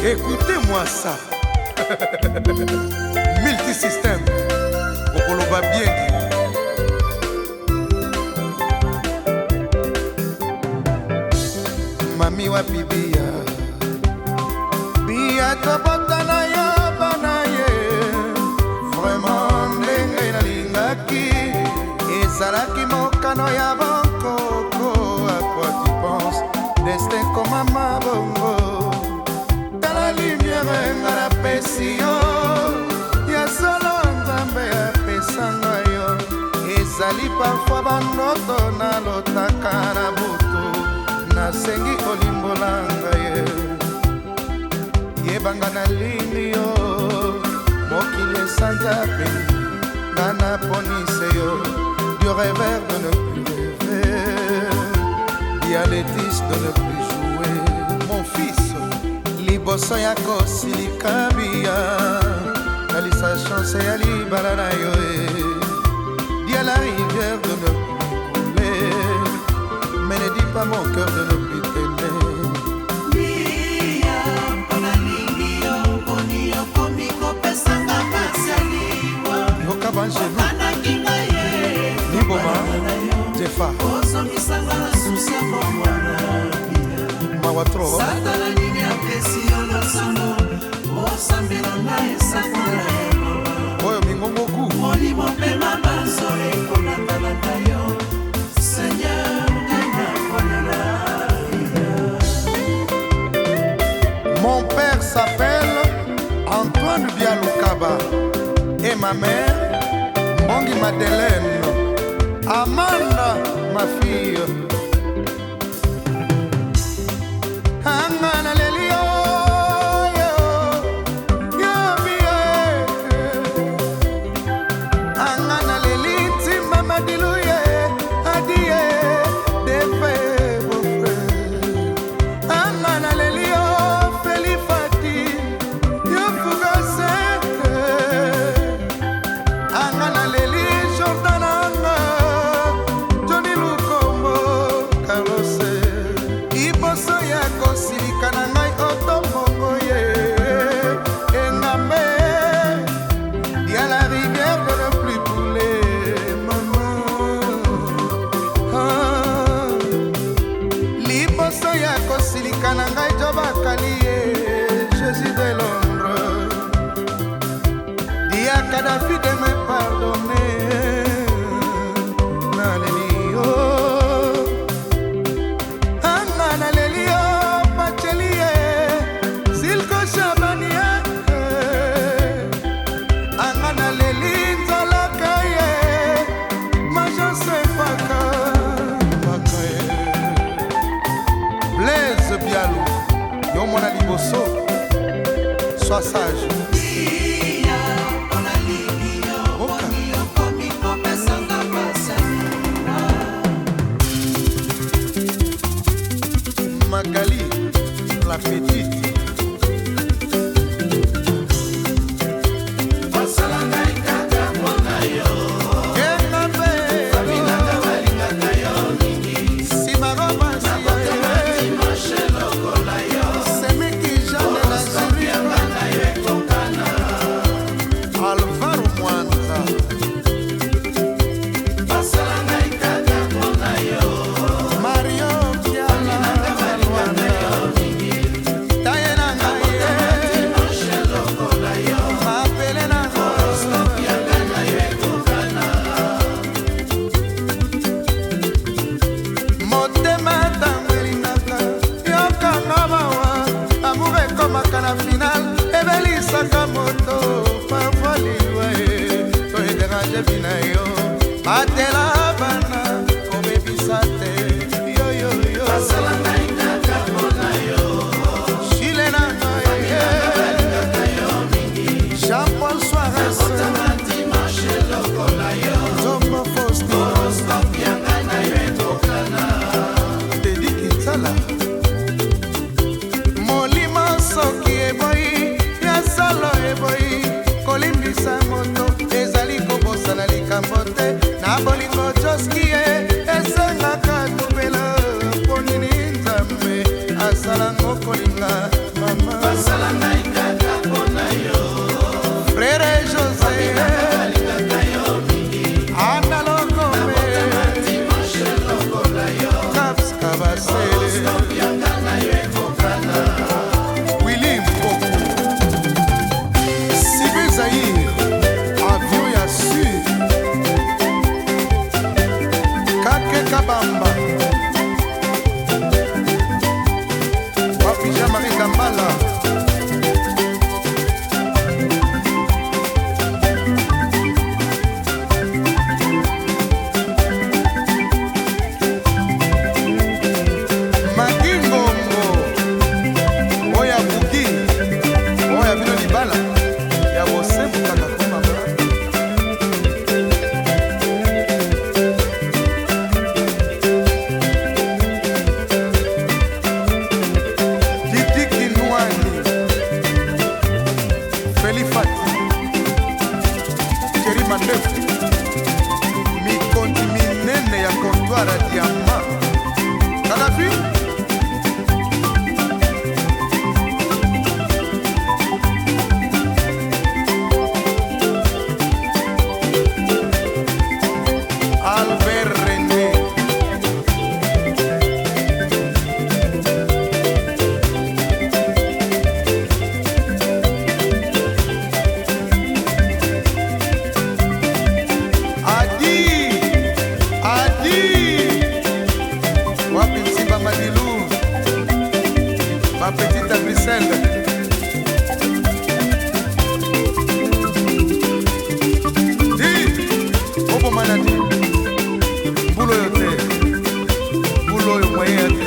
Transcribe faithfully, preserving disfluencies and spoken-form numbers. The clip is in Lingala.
Écoutez-moi ça. Multisystème. Okoloba bien dit. Mami wa bibia. Bia tobota na yo banaye. Vraiment ndenge na lingaki. Ezalaki mokano ya bankoko. À quoi tu penses? Destin comme un mabongo. La lumière nga na pesi yo ya solo nzambe ya pesanga yo ezali parfois banoto na lotaka na butu nasengi kolimbolanga ye yebanga na limi yo mokili esanzape nga naponise yo du rêveur de ne plus rêver dialectis de ne plus jouer mon fils liboso ya kosilika bia kalisa chance ya libala na yo dis à la rivière de ne plus couler mais ne dis pas mon cœur de ne plus t'aimer bia mpona lingi yo mponi yo komi kopesanga pasialiwa yokabanjelu niboma jefa osongisanga na susi ya bomwana mawatro satana nini apesi yo na sango osambela ngai esakola oyo mingongoku molimo mpe mabanzo ekonandalanda yo seigneur ndenakonyala. Mon père s'appelle Antoine Bialoukaba et ma mère Mongi Madeleine Amanda ma fille. Jésus de Londres, dis à Kadhafi de me pardonner. Nalelio, Anna Nalelio, Pachelie, Silko Shabania, Anna Naleli, Zalakaye, Majan Sefaka, Blaise Bialou. Yo mwana liboso, sois sage. Magali, la petite. Atela bana kome bisate yo yo yo asalanga inaka mona yo chile na yo yo mingi Jean Paul Soares otamati marche lokola yo Tombo Fosti stop yanga na yo tokana Teddy Kitsala molima soki eboyi ya solo eboyi kolimbisa moto ezali kobosana likambo te na bolingo basele Willy Mpoku Sibe Zahir avion ya sud Kake Kabamba Wapija Marie Kambala mikondi minene ya comptoir ya diama Kalafi Albert René ma petite Bruxelles Di Obo Manadi Mbulo yote Mbulo yo mwaye